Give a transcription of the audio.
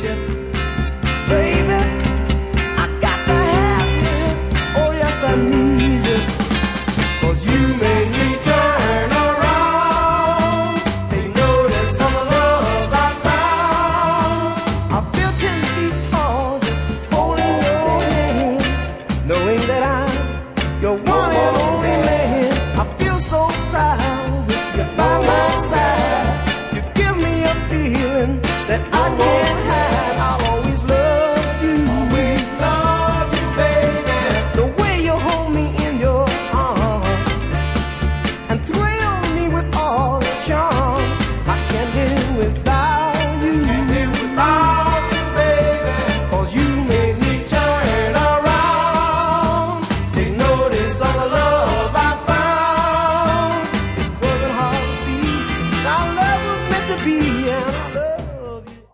you. Baby, I got to have you. Oh yes, I need you. 'Cause you made me turn around. Take notice of the love I found. I feel 10 feet tall just holding your hand, knowing that I'm your one and only man. I feel so proud with you by my side. You give me a feeling that I can't